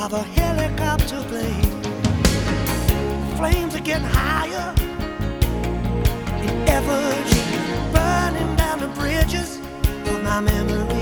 of a helicopter blade. Flames are getting higher in efforts, burning down the bridges of my memory.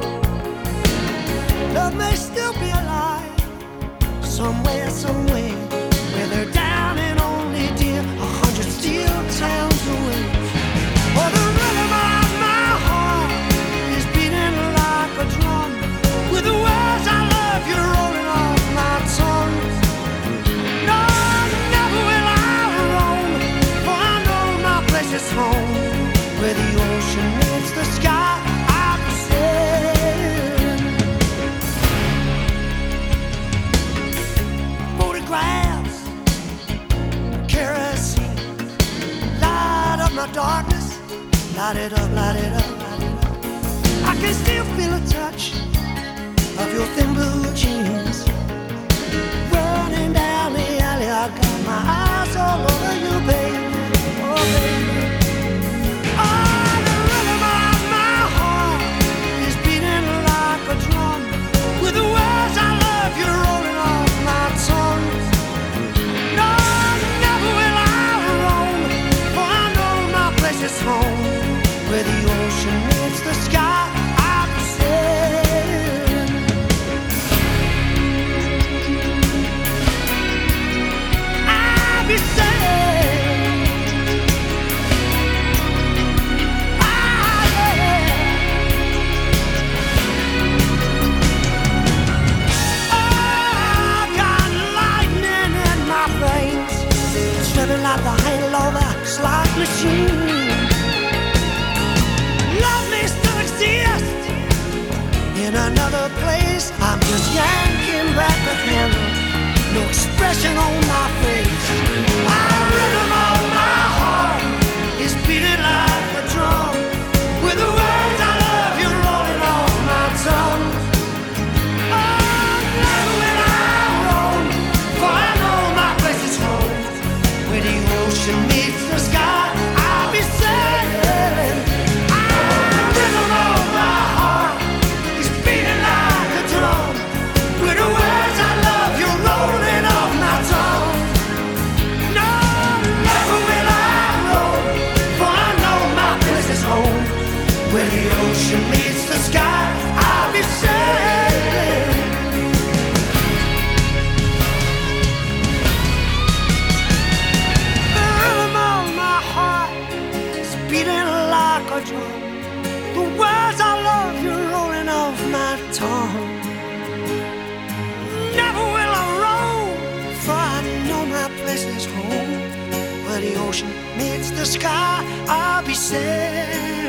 Love may still be alive somewhere, somewhere, where they're down and only dear 100 steel towns away. Oh, the rhythm of my heart is beating like a drum, with the words I love you rolling off my tongue. No, never will I roam, for I know my place is home, where the ocean meets the sky. I'll be sailing. Photographs, kerosene, light up my darkness. Light it up, light it up, light it up. I can still feel a touch of your thin blue jeans running down the alley. I got my eyes all over you, baby. Oh, baby. Oh, the rhythm of my heart is beating like a drum, with the words I love you rolling off my tongue. No, never will I roam, for I know my place is home, where the ocean meets the sky. I'll be sailing. I'll be sailing. Ah, yeah. Oh, I got lightning in my veins, swimming like the handle of a slot machine. In another place, I'm just yanking back the handle, no expression on my face. The rhythm of my heart is beating like a drum, with the words I love you rolling off my tongue. Oh, never will I roam, for I know my place is home, where the ocean meets the sky. I'll be sailing. The rhythm of my heart, with the words I love you rolling off my tongue. No, never will I roam, for I know my place is home, where the ocean meets the sky. I'll be sailing. The rhythm of my heart is beating like a drum, the words I love you rolling off my tongue. Never will I roam, for I know my place is home, where the ocean meets the sky. I'll be sailing.